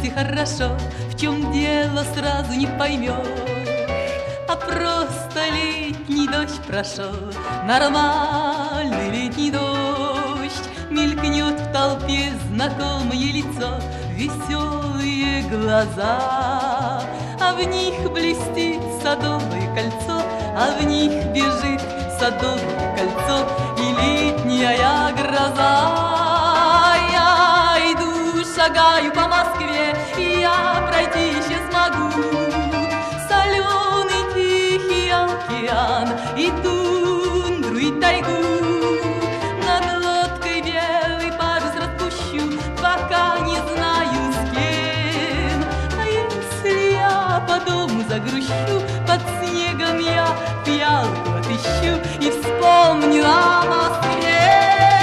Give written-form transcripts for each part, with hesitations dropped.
и хорошо, в чем дело сразу не поймешь. А просто летний дождь прошел, нормальный летний дождь. Мелькнет в толпе знакомое лицо, веселые глаза, а в них блестит садовое кольцо, а в них бежит садовое кольцо и летняя гроза. Я иду, шагаю по Москве, и я пройти еще смогу соленый тихий океан и тундру, и тайгу. Над лодкой белый парус распущу, пока не знаю с кем. А если я по дому загрущу, под снегом я пиалку отыщу и вспомню о Москве.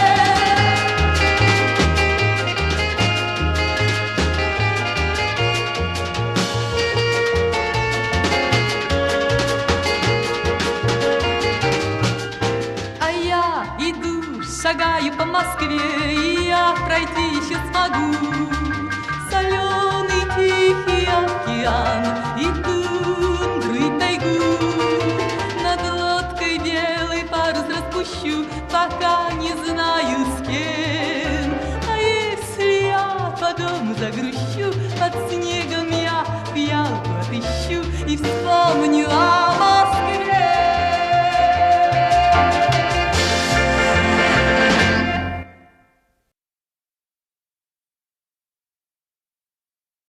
Шагаю по Москве, и я пройти еще смогу соленый тихий океан и тундру, и тайгу. Над лодкой белый парус распущу, пока не знаю с кем. А если я по дому загрущу, под снегом я пиалку отыщу и вспомню